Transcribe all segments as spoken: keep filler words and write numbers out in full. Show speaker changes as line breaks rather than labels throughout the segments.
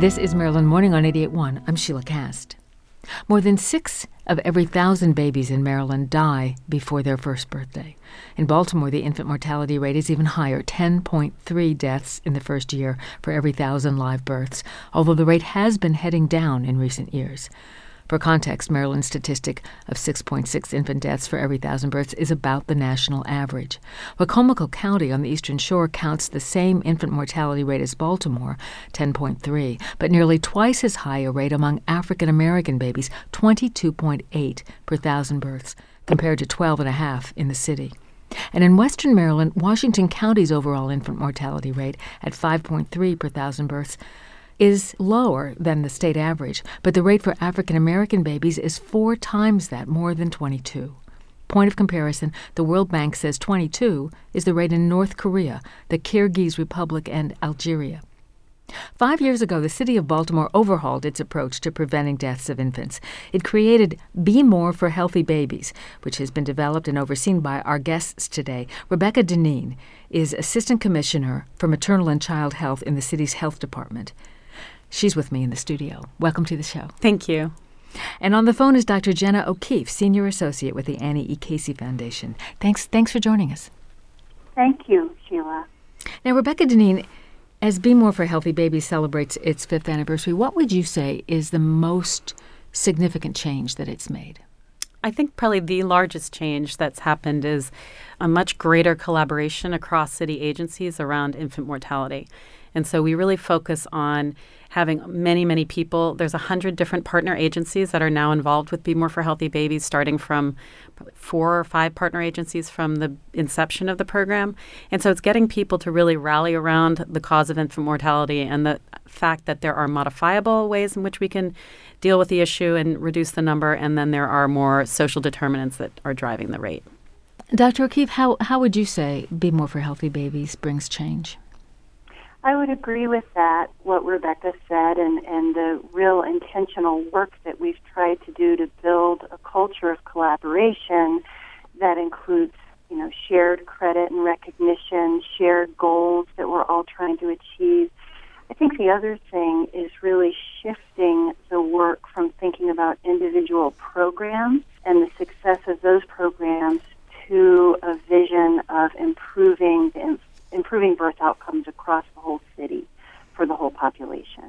This is Maryland Morning on eighty-eight point one. I'm Sheila Cast. More than six of every thousand babies in Maryland die before their first birthday. In Baltimore, the infant mortality rate is even higher, ten point three deaths in the first year for every thousand live births, although the rate has been heading down in recent years. For context, Maryland's statistic of six point six infant deaths for every thousand births is about the national average. Wicomico County on the Eastern Shore counts the same infant mortality rate as Baltimore, ten point three, but nearly twice as high a rate among African American babies, twenty-two point eight per thousand births, compared to twelve point five in the city. And in western Maryland, Washington County's overall infant mortality rate at five point three per thousand births is lower than the state average, but the rate for African American babies is four times that, more than twenty-two. Point of comparison, the World Bank says twenty-two is the rate in North Korea, the Kyrgyz Republic, and Algeria. Five years ago, the city of Baltimore overhauled its approach to preventing deaths of infants. It created Be More for Healthy Babies, which has been developed and overseen by our guests today. Rebecca Dineen is Assistant Commissioner for Maternal and Child Health in the city's health department. She's with me in the studio. Welcome to the show.
Thank you.
And on the phone is Doctor Jenna O'Keefe, Senior Associate with the Annie E. Casey Foundation. Thanks thanks for joining us.
Thank you, Sheila.
Now, Rebecca Dineen, as Be More for Healthy Babies celebrates its fifth anniversary, what would you say is the most significant change that it's made?
I think probably the largest change that's happened is a much greater collaboration across city agencies around infant mortality. And so we really focus on having many, many people. There's one hundred different partner agencies that are now involved with Be More for Healthy Babies, starting from probably four or five partner agencies from the inception of the program. And so it's getting people to really rally around the cause of infant mortality and the fact that there are modifiable ways in which we can deal with the issue and reduce the number, and then there are more social determinants that are driving the rate.
Doctor O'Keefe, how, how would you say Be More for Healthy Babies brings change?
I would agree with that, what Rebecca said, and, and the real intentional work that we've tried to do to build a culture of collaboration that includes, you know, shared credit and recognition, shared goals that we're all trying to achieve. I think the other thing is really shifting the work from thinking about individual programs and the success of those programs to a vision of improving the improving birth outcomes across the whole city for the whole population.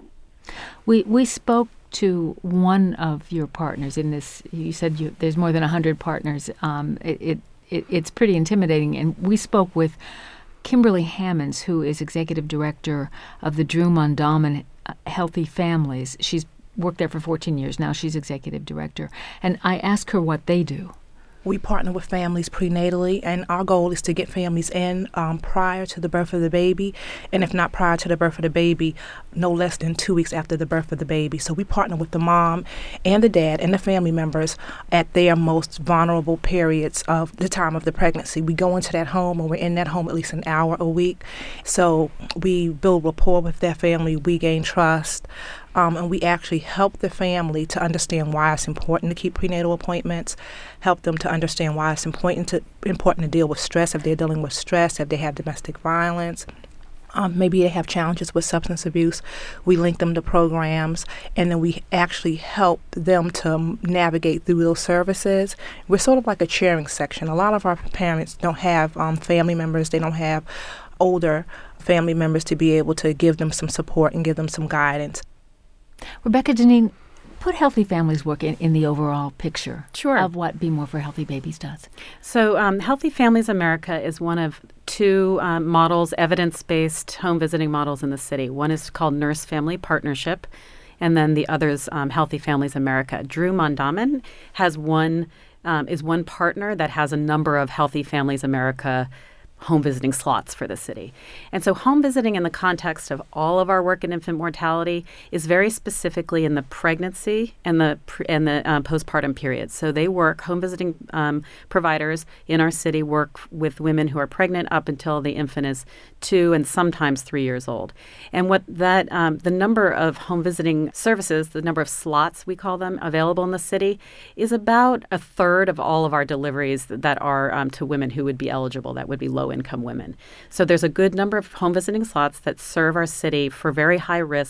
We we spoke to one of your partners in this. You said you, there's more than one hundred partners. Um, it, it, it It's pretty intimidating. And we spoke with Kimberly Hammonds, who is Executive Director of the Drew Mondawmin Healthy Families. She's worked there for fourteen years now. She's Executive Director. And I asked her what they do.
We partner with families prenatally, and our goal is to get families in um, prior to the birth of the baby, and if not prior to the birth of the baby, no less than two weeks after the birth of the baby. So we partner with the mom and the dad and the family members at their most vulnerable periods of the time of the pregnancy. We go into that home, and we're in that home at least an hour a week. So we build rapport with their family, we gain trust. Um, and we actually help the family to understand why it's important to keep prenatal appointments, help them to understand why it's important to important to deal with stress if they're dealing with stress, if they have domestic violence. Um, maybe they have challenges with substance abuse. We link them to programs, and then we actually help them to navigate through those services. We're sort of like a cheering section. A lot of our parents don't have um, family members. They don't have older family members to be able to give them some support and give them some guidance.
Rebecca Dineen, put Healthy Families work in, in the overall picture
sure.
of what Be More for Healthy Babies does.
So um, Healthy Families America is one of two um, models, evidence-based home visiting models in the city. One is called Nurse Family Partnership, and then the other is um, Healthy Families America. Drew Mondawmin has one, um, is one partner that has a number of Healthy Families America home visiting slots for the city. And so home visiting in the context of all of our work in infant mortality is very specifically in the pregnancy and the pre- and the um, postpartum period. So they work, home visiting um, providers in our city work with women who are pregnant up until the infant is two and sometimes three years old. And what that, um, the number of home visiting services, the number of slots we call them available in the city is about a third of all of our deliveries that, that are um, to women who would be eligible, that would be low income women. So there's a good number of home visiting slots that serve our city for very high risk,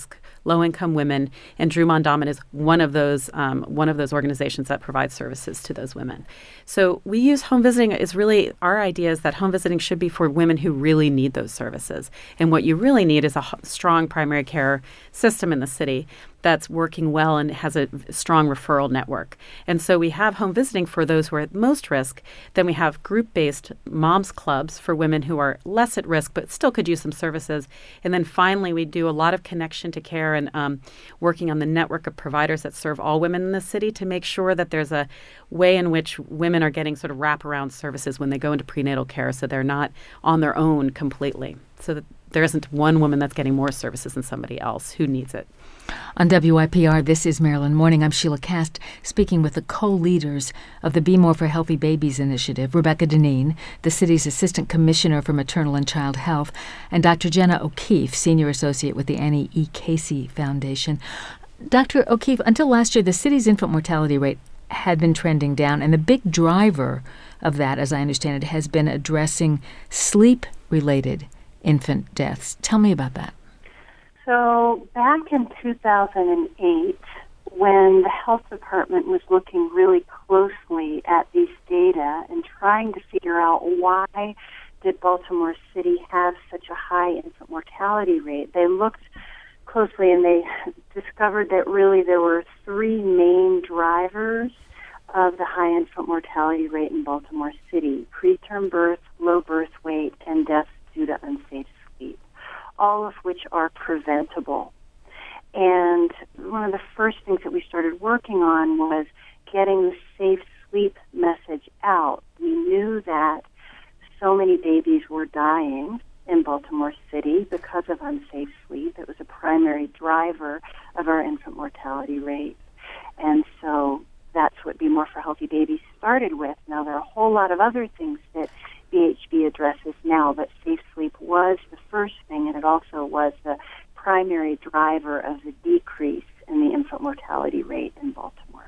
low-income women, and Drew Mondawmin is one of those um, one of those organizations that provides services to those women. So we use home visiting. Is really our idea is that home visiting should be for women who really need those services, and what you really need is a h- strong primary care system in the city that's working well and has a strong referral network. And so we have home visiting for those who are at most risk. Then we have group-based moms clubs for women who are less at risk but still could use some services. And then finally, we do a lot of connection to care and um, working on the network of providers that serve all women in the city to make sure that there's a way in which women are getting sort of wraparound services when they go into prenatal care, so they're not on their own completely, so that there isn't one woman that's getting more services than somebody else who needs it.
On W I P R, this is Maryland Morning. I'm Sheila Kast, speaking with the co-leaders of the Be More for Healthy Babies initiative, Rebecca Dineen, the city's Assistant Commissioner for Maternal and Child Health, and Doctor Jenna O'Keefe, Senior Associate with the Annie E. Casey Foundation. Doctor O'Keefe, until last year, the city's infant mortality rate had been trending down, and the big driver of that, as I understand it, has been addressing sleep-related infant deaths. Tell me about that.
So back in two thousand eight, when the health department was looking really closely at these data and trying to figure out why did Baltimore City have such a high infant mortality rate, they looked closely and they discovered that really there were three main drivers of the high infant mortality rate in Baltimore City: preterm birth, low birth weight, and deaths due to unsafe sleep, all of which are preventable. And one of the first things that we started working on was getting the safe sleep message out. We knew that so many babies were dying in Baltimore City because of unsafe sleep. It was a primary driver of our infant mortality rate. And so that's what Be More for Healthy Babies started with. Now, there are a whole lot of other things that B H B addresses now, but safe sleep was the first thing, and it also was the primary driver of the decrease in the infant mortality rate in Baltimore.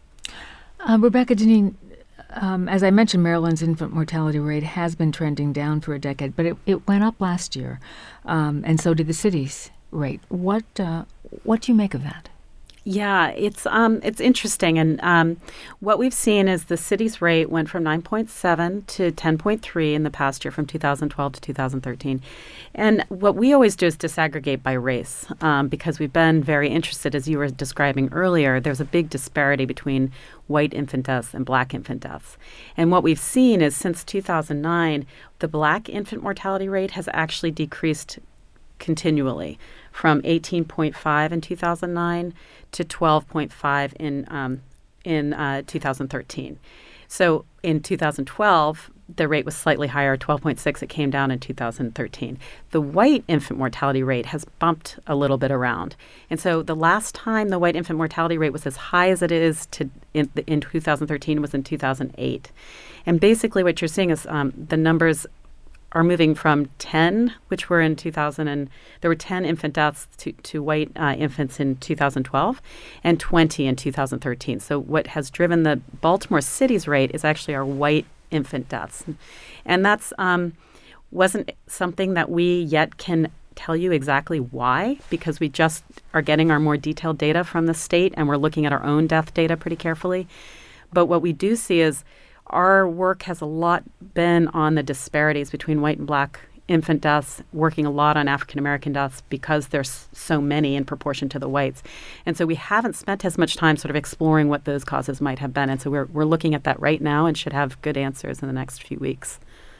Uh, Rebecca Dineen, um, as I mentioned, Maryland's infant mortality rate has been trending down for a decade, but it, it went up last year, um, and so did the city's rate. What uh, what do you make of that?
Yeah, it's um, it's interesting, and um, what we've seen is the city's rate went from nine point seven to ten point three in the past year, from two thousand twelve to two thousand thirteen. And what we always do is disaggregate by race, um, because we've been very interested, as you were describing earlier. There's a big disparity between white infant deaths and black infant deaths. And what we've seen is since two thousand nine, the black infant mortality rate has actually decreased continually, from eighteen point five in two thousand nine to twelve point five in um, in uh, two thousand thirteen. So in two thousand twelve, the rate was slightly higher, twelve point six. It came down in two thousand thirteen. The white infant mortality rate has bumped a little bit around. And so the last time the white infant mortality rate was as high as it is to in, in two thousand thirteen was in two thousand eight. And basically what you're seeing is um, the numbers are moving from ten, which were in two thousand, and there were ten infant deaths to, to white uh, infants in two thousand twelve, and twenty in two thousand thirteen. So what has driven the Baltimore City's rate is actually our white infant deaths. And that's um, wasn't something that we yet can tell you exactly why, because we just are getting our more detailed data from the state, and we're looking at our own death data pretty carefully. But what we do see is our work has a lot been on the disparities between white and black infant deaths, working a lot on African American deaths because there's so many in proportion to the whites. And so we haven't spent as much time sort of exploring what those causes might have been. And so we're we're looking at that right now and should have good answers in the next few weeks.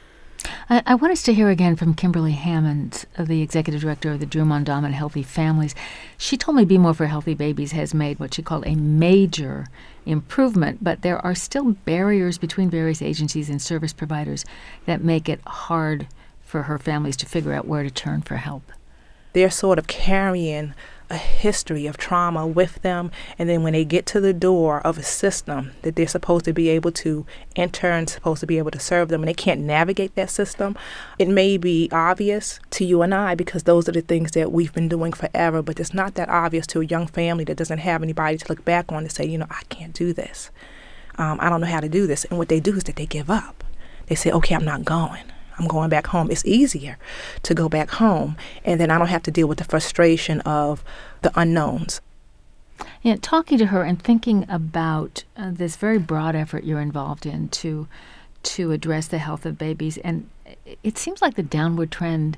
I, I want us to hear again from Kimberly Hammond, uh, the executive director of the Drew Mondawmin Healthy Families. She told me Be More for Healthy Babies has made what she called a major improvement, but there are still barriers between various agencies and service providers that make it hard for her families to figure out where to turn for help.
They're sort of carrying a history of trauma with them, and then when they get to the door of a system that they're supposed to be able to enter and supposed to be able to serve them, and they can't navigate that system, it may be obvious to you and I because those are the things that we've been doing forever, but it's not that obvious to a young family that doesn't have anybody to look back on to say, you know, I can't do this. Um, I don't know how to do this. And what they do is that they give up. They say, okay, I'm not going. I'm going back home. It's easier to go back home, and then I don't have to deal with the frustration of the unknowns.
Yeah, talking to her and thinking about uh, this very broad effort you're involved in to to address the health of babies, and it seems like the downward trend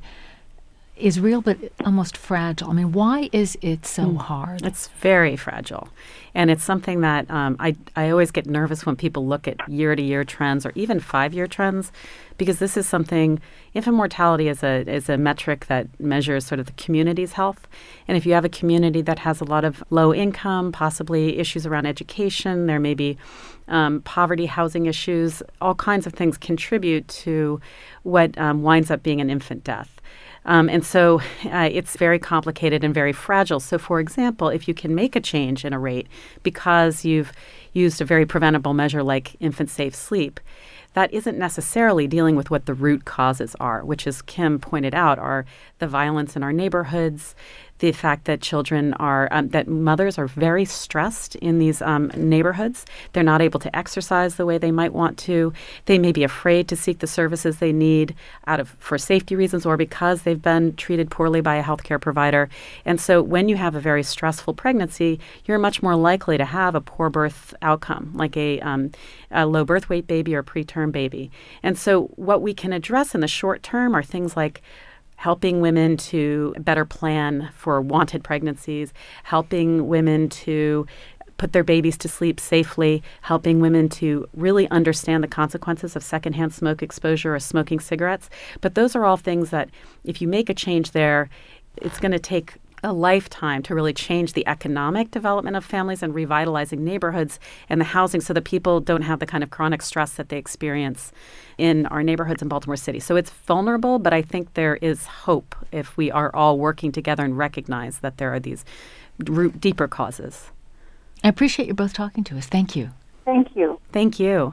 is real but almost fragile. I mean, why is it so mm. hard?
It's very fragile. And it's something that um, I, I always get nervous when people look at year-to-year trends or even five-year trends, because this is something, infant mortality is a, is a metric that measures sort of the community's health. And if you have a community that has a lot of low income, possibly issues around education, there may be um, poverty, housing issues, all kinds of things contribute to what um, winds up being an infant death. Um, and so uh, it's very complicated and very fragile. So, for example, if you can make a change in a rate because you've used a very preventable measure like infant-safe sleep, that isn't necessarily dealing with what the root causes are, which, as Kim pointed out, are the violence in our neighborhoods, the fact that children are, um, that mothers are very stressed in these um, neighborhoods. They're not able to exercise the way they might want to. They may be afraid to seek the services they need out of for safety reasons or because they've been treated poorly by a healthcare provider. And so when you have a very stressful pregnancy, you're much more likely to have a poor birth outcome, like a, um, a low birth weight baby or preterm baby. And so what we can address in the short term are things like helping women to better plan for wanted pregnancies, helping women to put their babies to sleep safely, helping women to really understand the consequences of secondhand smoke exposure or smoking cigarettes. But those are all things that if you make a change there, it's going to take a lifetime to really change the economic development of families and revitalizing neighborhoods and the housing so that people don't have the kind of chronic stress that they experience in our neighborhoods in Baltimore City. So it's vulnerable, but I think there is hope if we are all working together and recognize that there are these root, deeper causes.
I appreciate you both talking to us. Thank you.
Thank you.
Thank you.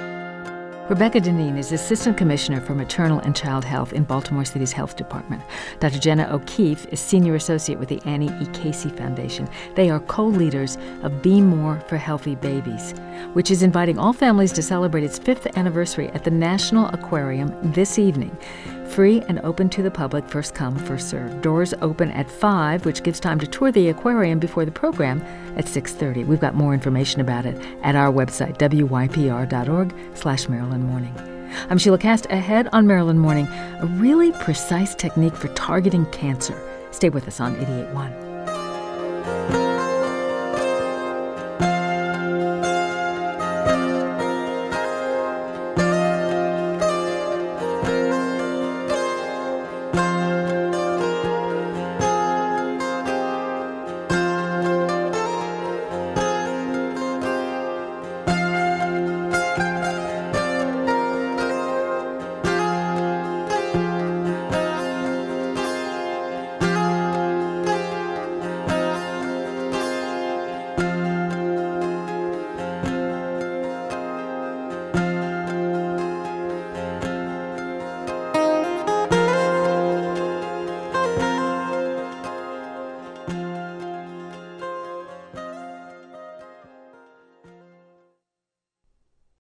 Rebecca Dineen is Assistant Commissioner for Maternal and Child Health in Baltimore City's Health Department. Doctor Jenna O'Keefe is Senior Associate with the Annie E. Casey Foundation. They are co-leaders of Be More for Healthy Babies, which is inviting all families to celebrate its fifth anniversary at the National Aquarium this evening. Free and open to the public, first come, first served. Doors open at five, which gives time to tour the aquarium before the program at six thirty. We've got more information about it at our website, w y p r dot org slash Maryland Morning. I'm Sheila Cast. Ahead on Maryland Morning, a really precise technique for targeting cancer. Stay with us on eighty-eight point one.